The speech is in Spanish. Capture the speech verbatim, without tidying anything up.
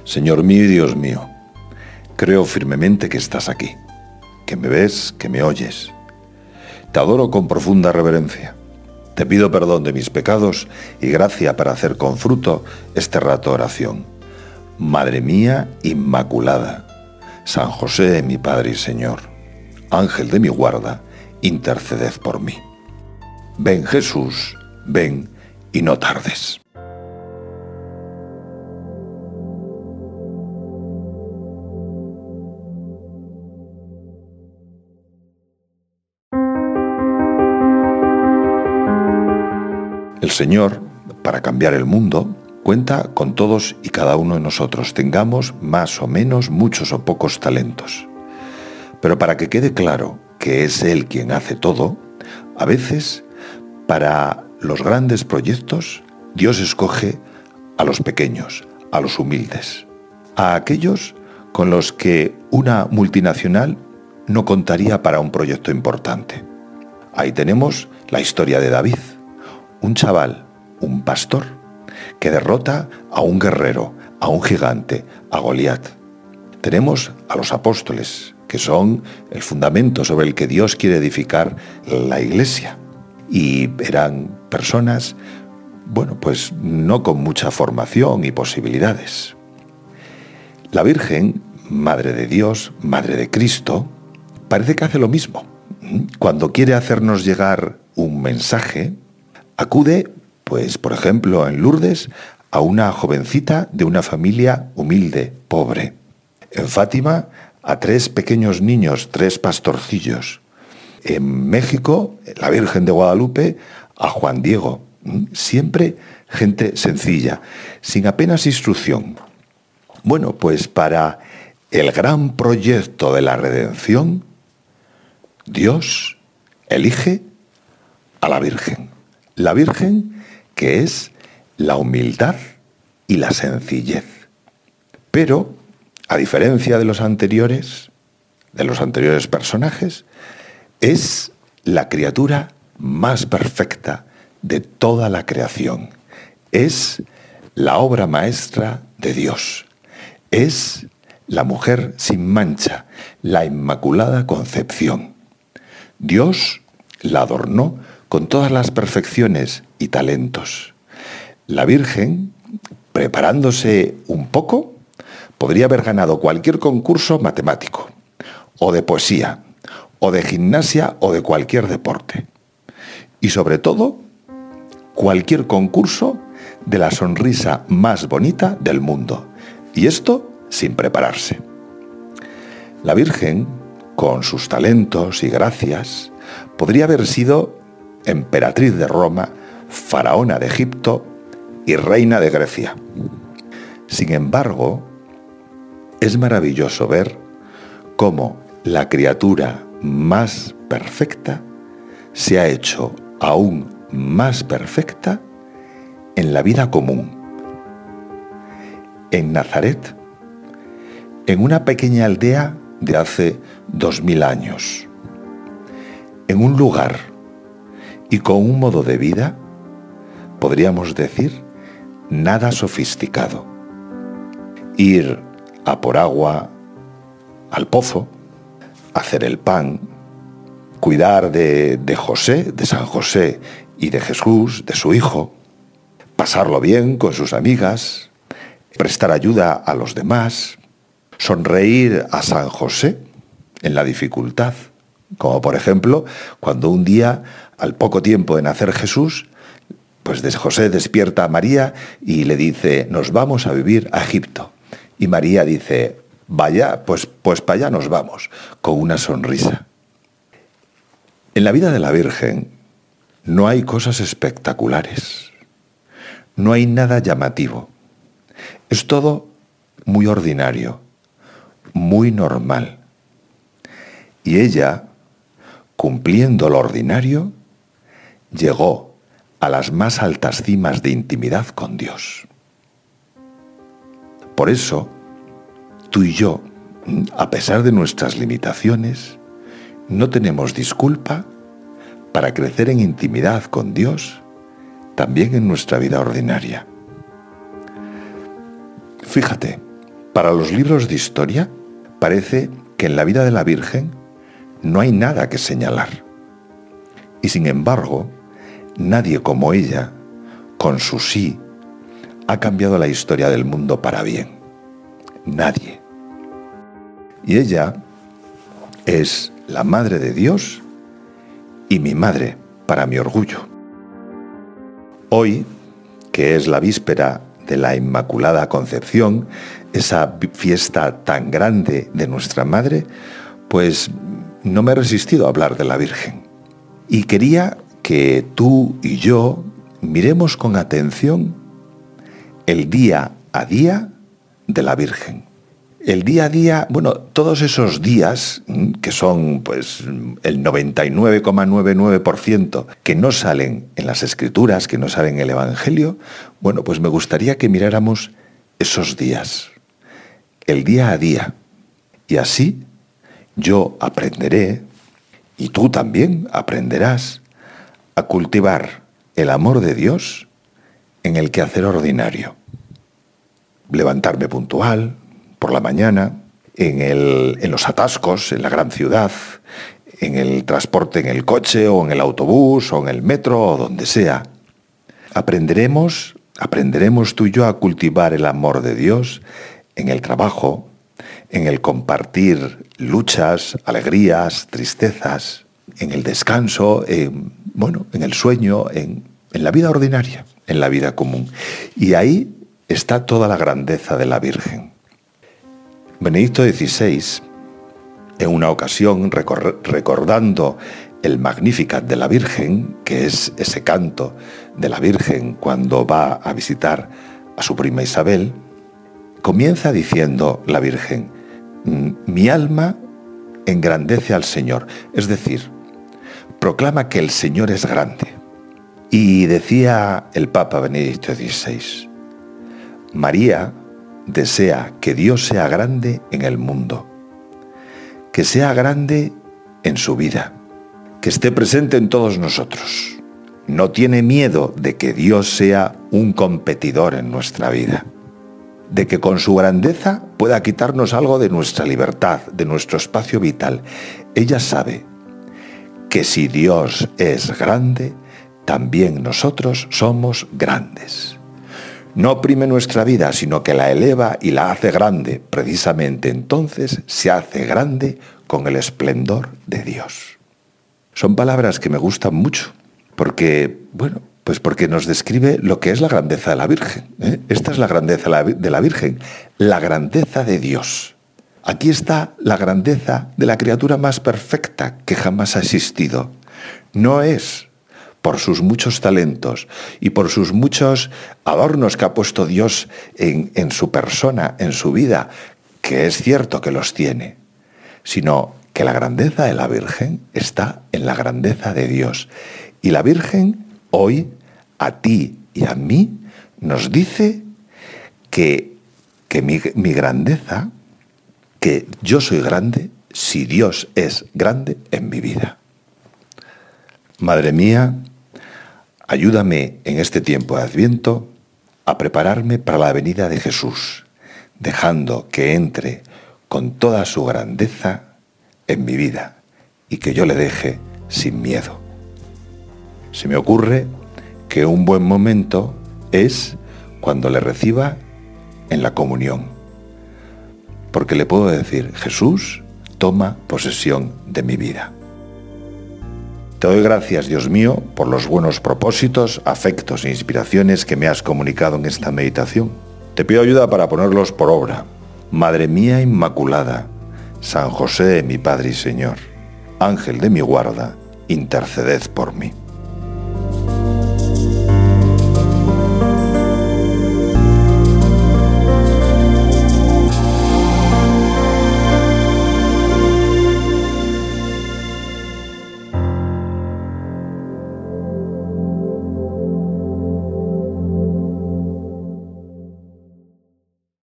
Señor mío y Dios mío, creo firmemente que estás aquí, que me ves, que me oyes. Te adoro con profunda reverencia. Te pido perdón de mis pecados y gracia para hacer con fruto este rato de oración. Madre mía inmaculada, San José, mi Padre y Señor, Ángel de mi guarda, interceded por mí. Ven Jesús, ven y no tardes. El Señor, para cambiar el mundo, cuenta con todos y cada uno de nosotros, tengamos más o menos, muchos o pocos talentos. Pero para que quede claro que es Él quien hace todo, a veces, para los grandes proyectos, Dios escoge a los pequeños, a los humildes, a aquellos con los que una multinacional no contaría para un proyecto importante. Ahí tenemos la historia de David, un chaval, un pastor, que derrota a un guerrero, a un gigante, a Goliat. Tenemos a los apóstoles, que son el fundamento sobre el que Dios quiere edificar la Iglesia. Y eran personas, bueno, pues no con mucha formación y posibilidades. La Virgen, Madre de Dios, Madre de Cristo, parece que hace lo mismo. Cuando quiere hacernos llegar un mensaje, acude, pues, por ejemplo, en Lourdes, a una jovencita de una familia humilde, pobre. En Fátima, a tres pequeños niños, tres pastorcillos. En México, la Virgen de Guadalupe, a Juan Diego. Siempre gente sencilla, sin apenas instrucción. Bueno, pues para el gran proyecto de la redención, Dios elige a la Virgen. La Virgen, que es la humildad y la sencillez. Pero, a diferencia de los anteriores, de los anteriores personajes, es la criatura más perfecta de toda la creación. Es la obra maestra de Dios. Es la mujer sin mancha, la Inmaculada Concepción. Dios la adornó con todas las perfecciones y talentos. La Virgen, preparándose un poco, podría haber ganado cualquier concurso matemático, o de poesía, o de gimnasia, o de cualquier deporte. Y sobre todo, cualquier concurso de la sonrisa más bonita del mundo. Y esto sin prepararse. La Virgen, con sus talentos y gracias, podría haber sido emperatriz de Roma, faraona de Egipto y reina de Grecia. Sin embargo, es maravilloso ver cómo la criatura más perfecta se ha hecho aún más perfecta en la vida común. En Nazaret, en una pequeña aldea de hace dos mil años, en un lugar y con un modo de vida, podríamos decir, nada sofisticado. Ir a por agua al pozo, hacer el pan, cuidar de, de José, de San José y de Jesús, de su hijo, pasarlo bien con sus amigas, prestar ayuda a los demás, sonreír a San José en la dificultad, como por ejemplo cuando un día, al poco tiempo de nacer Jesús, pues José despierta a María y le dice: nos vamos a vivir a Egipto. Y María dice: vaya, pues, pues para allá nos vamos, con una sonrisa. En la vida de la Virgen no hay cosas espectaculares, no hay nada llamativo. Es todo muy ordinario, muy normal. Y ella, cumpliendo lo ordinario, llegó a las más altas cimas de intimidad con Dios. Por eso, tú y yo, a pesar de nuestras limitaciones, no tenemos disculpa para crecer en intimidad con Dios, también en nuestra vida ordinaria. Fíjate, Para los libros de historia, parece que en la vida de la Virgen no hay nada que señalar. Y sin embargo, nadie como ella, con su sí, ha cambiado la historia del mundo para bien. Nadie. Y ella es la Madre de Dios y mi madre, para mi orgullo. Hoy, que es la víspera de la Inmaculada Concepción, esa fiesta tan grande de nuestra Madre, pues no me he resistido a hablar de la Virgen. Y quería que tú y yo miremos con atención el día a día de la Virgen. El día a día, bueno, todos esos días, que son pues el noventa y nueve coma noventa y nueve por ciento que no salen en las Escrituras, que no salen en el Evangelio, bueno, pues me gustaría que miráramos esos días, el día a día. Y así yo aprenderé, y tú también aprenderás, a cultivar el amor de Dios en el quehacer ordinario. Levantarme puntual por la mañana, en, el, en los atascos, en la gran ciudad, en el transporte en el coche o en el autobús o en el metro o donde sea. Aprenderemos, aprenderemos tú y yo a cultivar el amor de Dios en el trabajo, en el compartir luchas, alegrías, tristezas, en el descanso, en, bueno, en el sueño, en, en la vida ordinaria, en la vida común. Y ahí está toda la grandeza de la Virgen. Benedicto dieciséis, en una ocasión, recor- recordando el Magnificat de la Virgen, que es ese canto de la Virgen cuando va a visitar a su prima Isabel, comienza diciendo la Virgen: mi alma engrandece al Señor, es decir, proclama que el Señor es grande. Y decía el Papa Benedicto dieciséis, María desea que Dios sea grande en el mundo, que sea grande en su vida, que esté presente en todos nosotros. No tiene miedo de que Dios sea un competidor en nuestra vida, de que con su grandeza pueda quitarnos algo de nuestra libertad, de nuestro espacio vital. Ella sabe que si Dios es grande, también nosotros somos grandes. No oprime nuestra vida, sino que la eleva y la hace grande. Precisamente entonces se hace grande con el esplendor de Dios. Son palabras que me gustan mucho, porque, bueno, pues porque nos describe lo que es la grandeza de la Virgen, ¿eh? Esta es la grandeza de la Virgen, la grandeza de Dios. Aquí está la grandeza de la criatura más perfecta que jamás ha existido. No es por sus muchos talentos y por sus muchos adornos que ha puesto Dios en, en su persona, en su vida, que es cierto que los tiene, sino que la grandeza de la Virgen está en la grandeza de Dios. Y la Virgen hoy, a ti y a mí, nos dice que, que mi, mi grandeza, que yo soy grande si Dios es grande en mi vida. Madre mía, ayúdame en este tiempo de Adviento a prepararme para la venida de Jesús, dejando que entre con toda su grandeza en mi vida y que yo le deje sin miedo. Se me ocurre que un buen momento es cuando le reciba en la comunión, porque le puedo decir: Jesús, toma posesión de mi vida. Te doy gracias, Dios mío, por los buenos propósitos, afectos e inspiraciones que me has comunicado en esta meditación. Te pido ayuda para ponerlos por obra. Madre mía Inmaculada, San José, mi Padre y Señor, Ángel de mi guarda, interceded por mí.